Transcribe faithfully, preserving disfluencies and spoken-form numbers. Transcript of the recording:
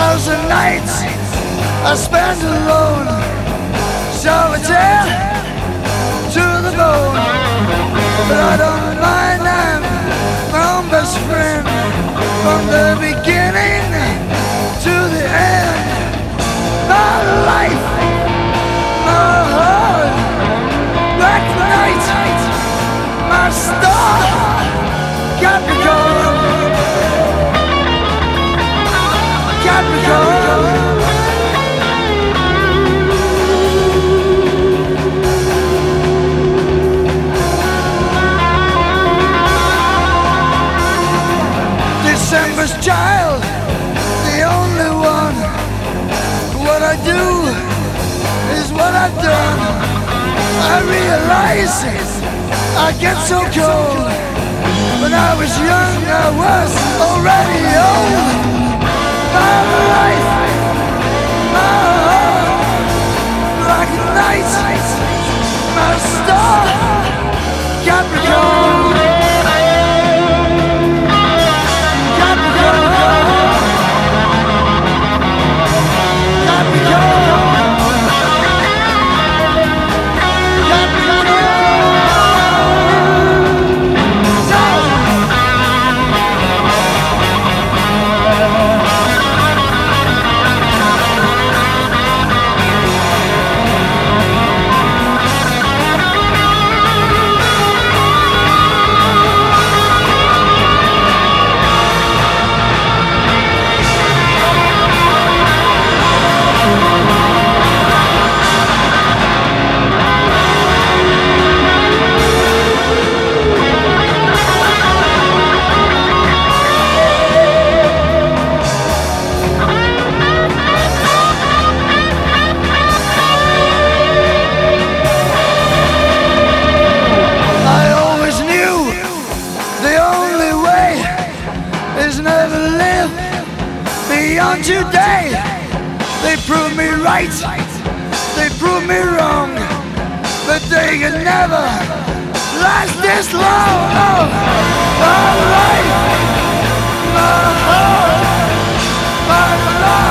thousand nights I spent alone, solitaire to the bone. But I don't mind, I'm my own best friend from the beginning to the end. My life, my heart, black night, my star, Capricorn, Capricorn. December's child, the only one. What I do is what I've done. I realize I get so cold. When I was young, I was already old. My life, my heart, black night, my star, Capricorn. Beyond today, they prove me right, they prove me wrong, but they can never last this long. Oh, my life, my heart, my life.